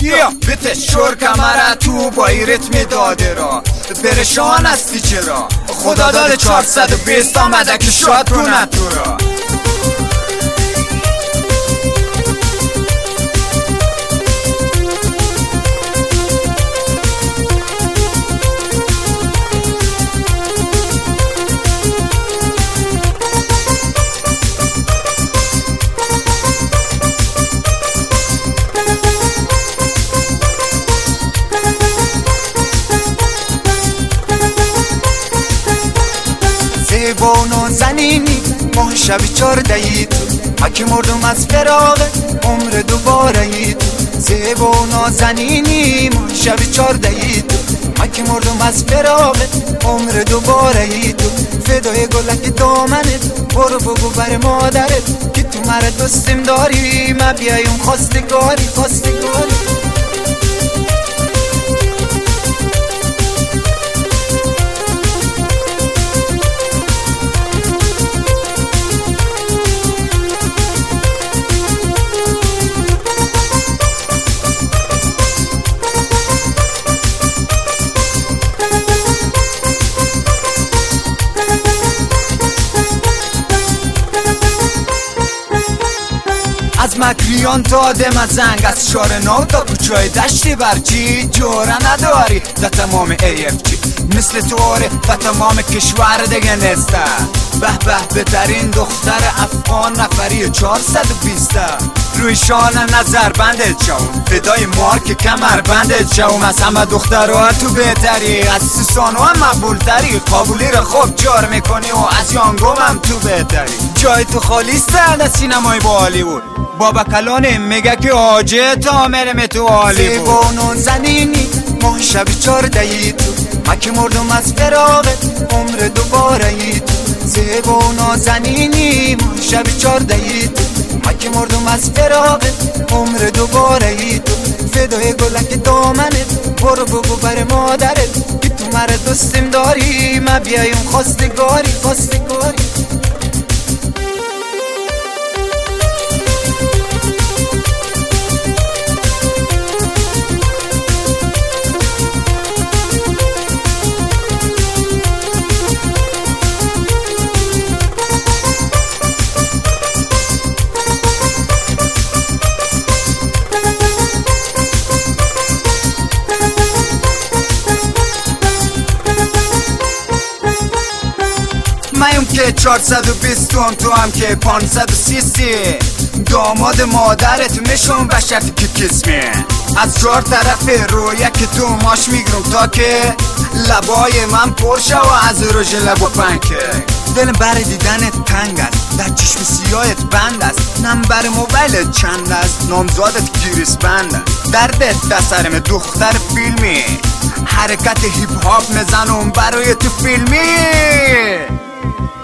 بیا بتش شور کمره تو با ای ریتم داده را پرشان هستی چرا خدا داده 420 آمده که شاد کنه تو را زیبان و زنینی ماه شب 14 تو ما که مردم از فراق عمر دوباره ای تو زیبان و زنینی ماه شب 14 تو ما که مردم از فراق عمر دوباره ای تو فدای گلک دامنت برو بگو بر مادرت که تو مرا دوستم داری ما بیایم خواستگاری از مکریان تا آدم از زنگ از شار نو تا کوچای دشتی برچی جوره نداری در تمام AFG مثل تو آره در تمام کشور دیگه نسته به به بهترین دختر افغان نفری 420 روی شان نظر بندت شوم فدای مارک کمر بندت شوم از همه دخترها تو بهتری از سوسانو هم مقبول تری قابولی رو خوب جار میکنی و از یانگوم هم تو بهتری جای تو خالی سرد از سینمای با هالیوود بابا کلانه میگه که آجه تا مرم تو هالیوود زیبان و زنینی ماه شب 14 تو ما که مردم از فراقت عمر دوباره ای تو زیبان و زنینی ماه شب 14 تو ما که مردم از فراقت عمر دوباره ای تو فدای گلک دامنت برو بگو بر مادرت که تو مرا دوستم داری ما بیایم خواستگاری مایم که 420 تو هم که 530 داماد مادرت میشون به شرطی که کسمی از 4 طرف رو یک تو ماش میگرم تا که لبای من پرشه و از روش لب و پنکه دلم بر دیدنت تنگ است در چشم سیاهت بند است نمبر موبایلت چند است نامزادت گیریس بند است دردت دسترم دختر فیلمی حرکت هیپ هاپ میزنم برای تو فیلمی